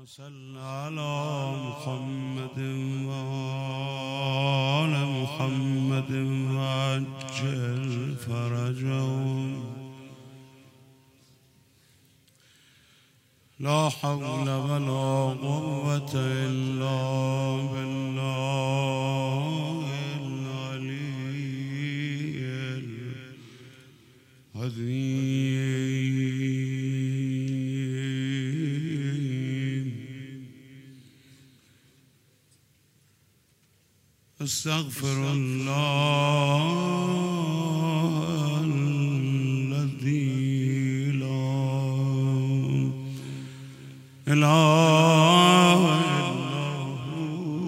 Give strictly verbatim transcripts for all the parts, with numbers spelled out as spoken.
صل على محمد وآل محمد وعجل فرجهم لا حول ولا قوة إلا بالله العلي العظيم. استغفر الله الذي لا إله إلا هو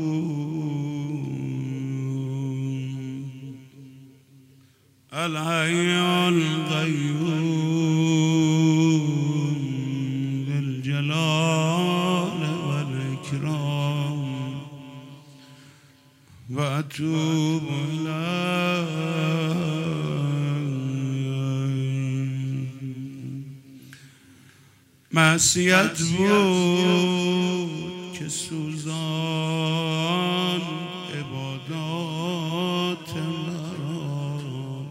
الحي القيوم ذي الجلال والإكرام وأتوب إليه. معصیت بود که سوزان عبادات مرا،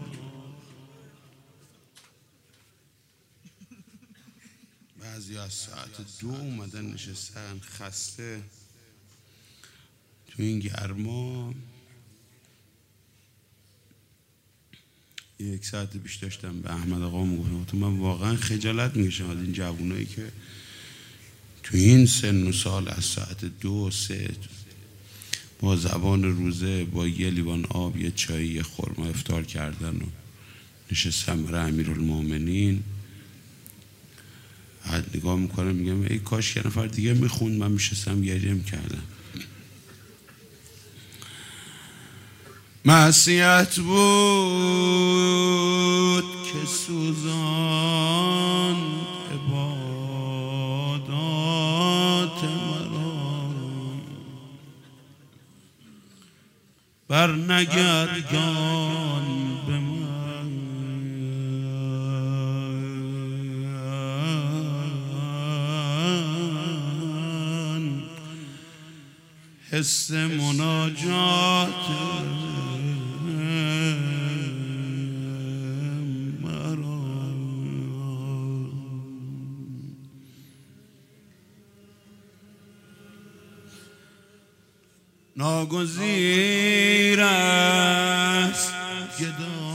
بعضی از ساعت دو اومدن نشستن خسته تو این گرما. یک ساعت پیش داشتم به احمد آقا میگفتم من واقعا خجالت میکشم از این جوونایی که تو این سن و سال از ساعت دو سه با زبان روزه با یه لیوان آب یه چای یه خرما افطار کردن و نشستم برای امیرالمومنین. بعد نگاه میکنم میگم ای کاش یه نفر دیگه میخوند، من میشستم گریه میکردم. معصیت بود که سوزان عبادات مرا، بر نگردان به من حس مناجات ناگزیر است که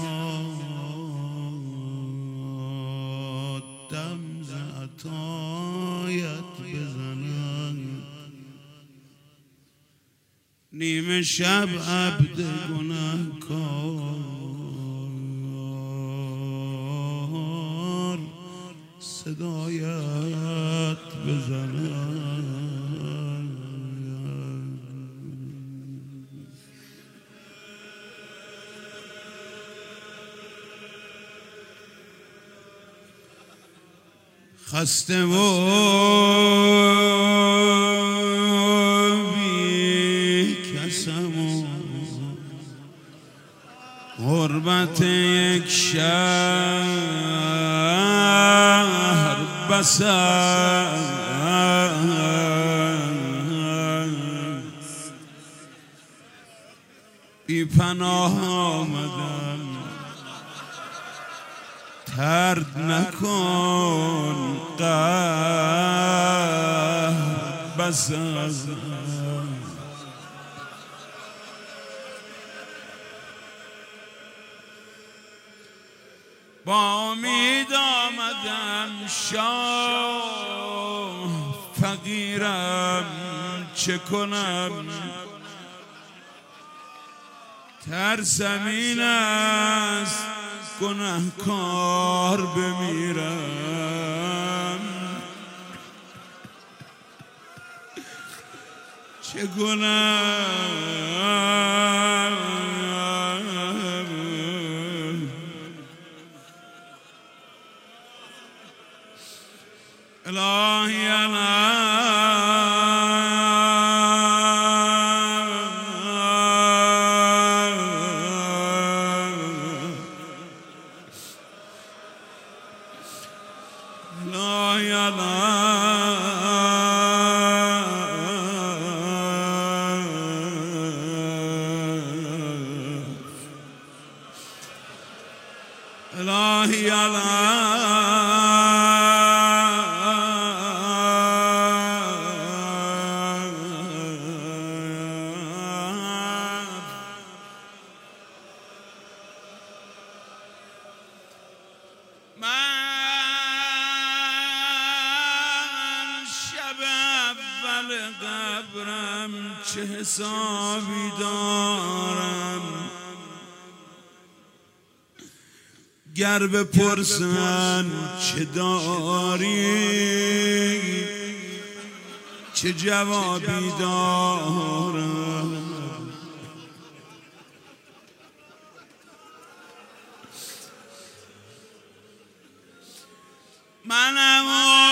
دادم ز عطایت بزنم، نیمه شب عبد گناهکار صدایت بزنم. خسته و بی کسم و غربت یک شهر بسر، بی پناه آمدم ترد نکن قهر بسر. با امید آمدم شاه فقیرم چه کنم، ترسم این است گناهکار بمیرم. چه گناه الهی انا الهی انا قبرم چه حسابی دارم، گر بپرسن چه داری چه جوابی دارم. منم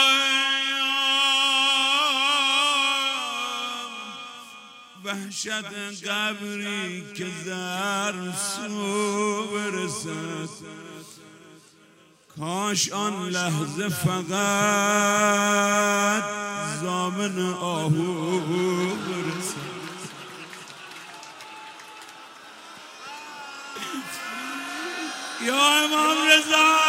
وحشت قبری که در سو برسد، کاش آن لحظه فقط زامن آهو برسد. یا امام رضا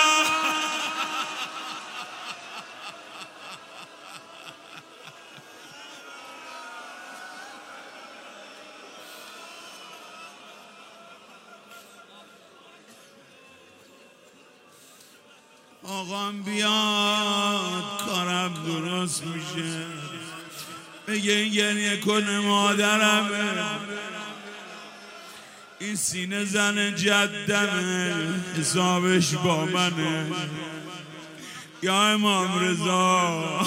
آقام بیاد کارم درست میشه، بگه این گریه کنه مادرمه، این سینه زن جدمه، حسابش با منه. یا امام رضا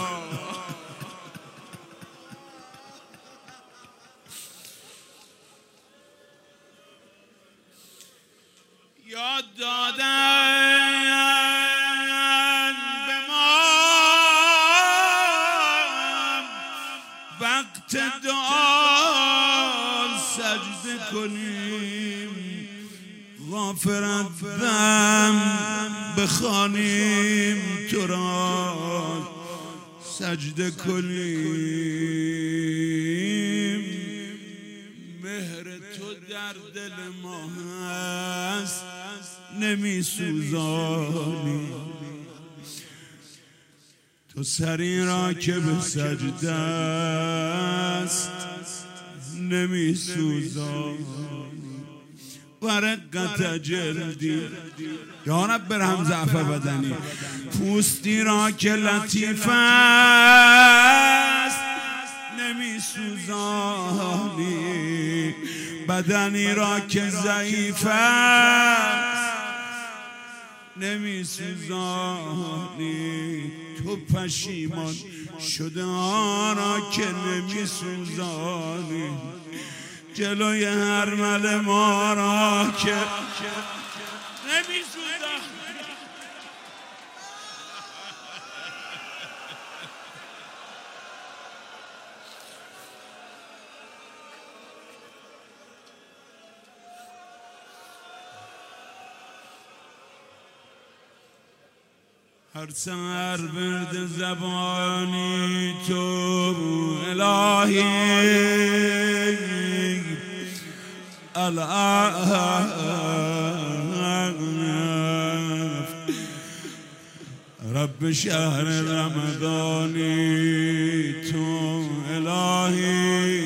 یاد دادن به ما وقت دعا سجده کنیم، غافرت ذنب بخوانیم، تو را سجده کنیم. مهر تو در دل ما هست نمی سوزانی، تو سری را که به سجده است نمی سوزانی. ورقت جلدی یا رب برهم ضعف بدنی، پوستی را که لطیف است نمی سوزانی، بدنی را که ضعیف است نمی سوزانی. تو پشیمان شده آنا که نمی سوزانی، جلوی هر مل ما را که نمی سوزانی. هر سر برد زبانی تو الهی، رب شهر رمضانی تو الهی،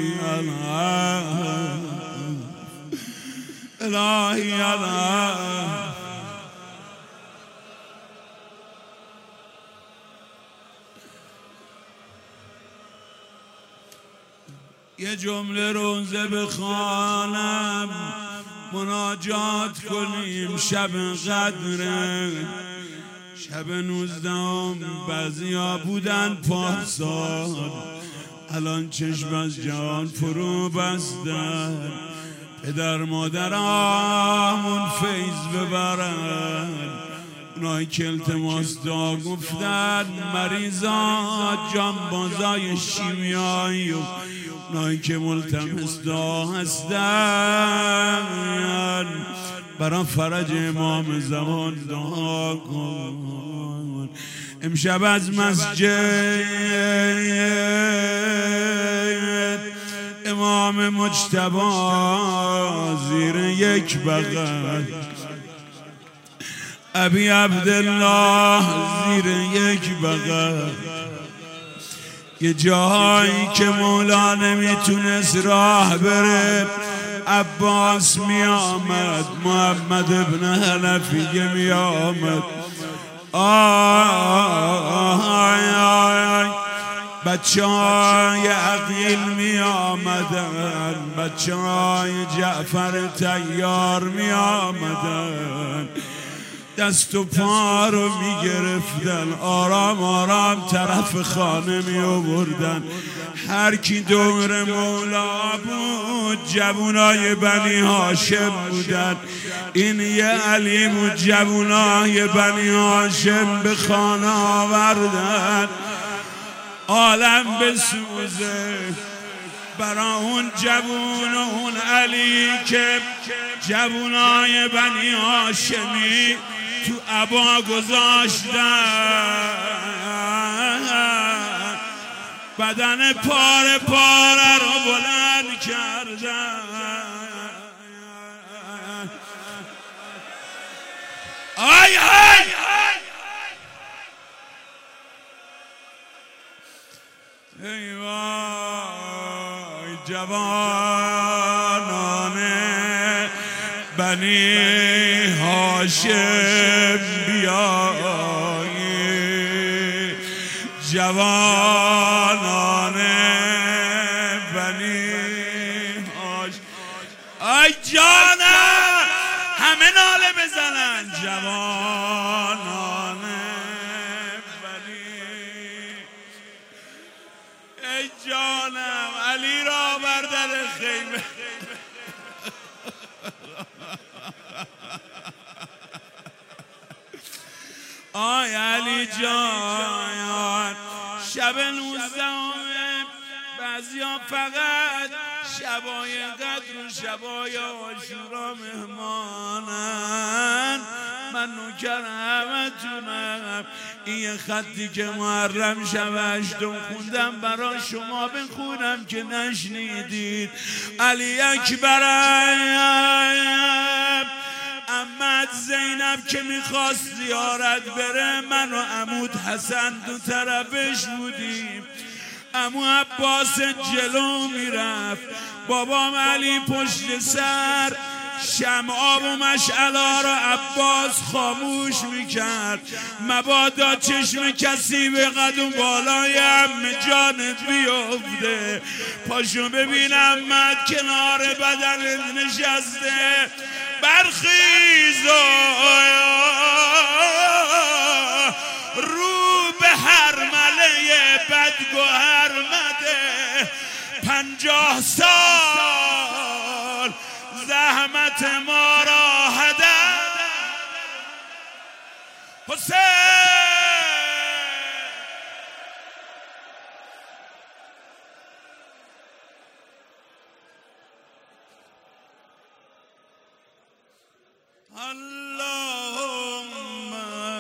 الهی الهی. یه جمله روزه بخوانم مناجات کنیم، شب قدره شب نوزدهم، بعضیا بودن پارسال الان چشم از جهان فرو بستن، پدر مادرامون فیض ببرن، اونایی که التماس دعا گفتن، مریضا جانبازای شیمیایی و اونایی که ملتمس دعا هستن، برای فرج امام زمان دعا کن. امشب از مسجد امام مجتبی زیر یک بغل ابی عبدالله زیر یک بغل یه جایی که مولا نمیتونست راه بره عباس می آمد، محمد ابن حنفیه می آمد. آی آی بچه های عقیل می آمدن، بچه های جعفر طیار می آمدن، دست و پا رو می گرفتن، آرام آرام طرف خانه می آوردن. هر کی دور مولا بود جوانای بنی هاشم بودن. این یه علی بود، جوانای بنی هاشم به خانه آوردن. عالم بسوزه برا اون جوون و اون علی که جوانای بنی هاشمی تو عبا گذاشتن، بدن پاره پاره رو بلند کردن. آی آی ای وای جوانان بنی هاشم بیایی، جوانان بنی هاشم. ای جانم همه ناله بزنن، جوانان ای جانم علی را بر در خیمه. آی علی جان شب نوزدهم بعضیا فقط شبای قدر و شبای عاشورا مهمانن، من نوکر همتونم. این خطی که محرم شب هشتم خوندم برا شما بخونم که نشنیدید. علی اکبرم عمت زینب که میخواست زیارت بره، من و عمود حسن دو طرفش بودیم. عمو عباس جلو میرفت، بابام علی پشت سر. شمعاب و مشعلا را عباس خاموش میکرد، مبادا چشم کسی به قدم بالای عمه جانت بیفته. پاشو ببینم مد کنار بدن نشسته، برخیز رو به هرمله بدگوهر مده. پنجاه سال زحمت ما را هدر حسین. اللهم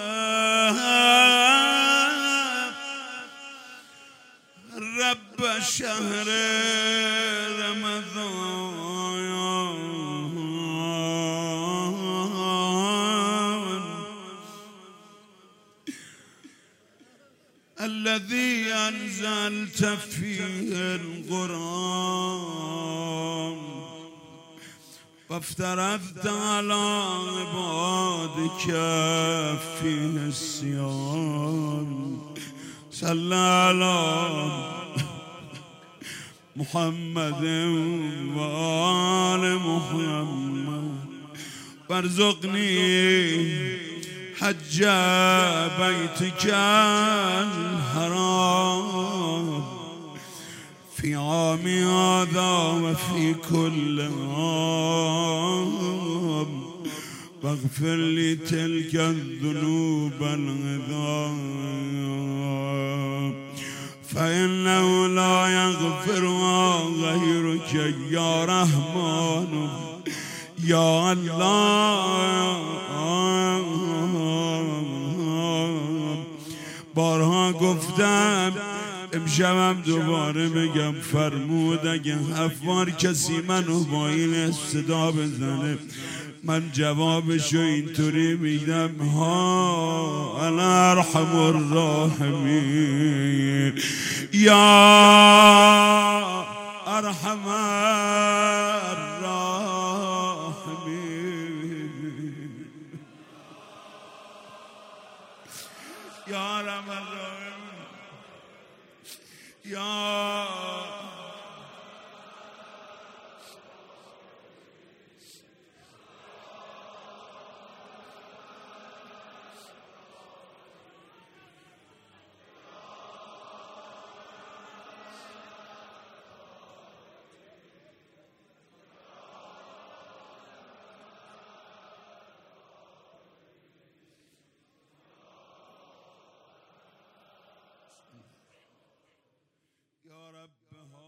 رب شهر الذي أنزلت فيه القرآن وافترضت على عبادك فيه الصيام. صل على محمد وآل محمد وارزقني حج بيتك الحرام في عام هذا وفي كل عام، واغفر لي تلك الذنوب العظام، فإنه لا يغفرها غيرك يا رحمن يا الله. بارها گفتم امشبم دوباره بگم، فرمود اگه هفت بار کسی منو با این صدا بزنه من جوابشو اینطوری میدم ها انا ارحم الراحمین یا ارحم الراحمین یا ارحم الراحمین یا یا رب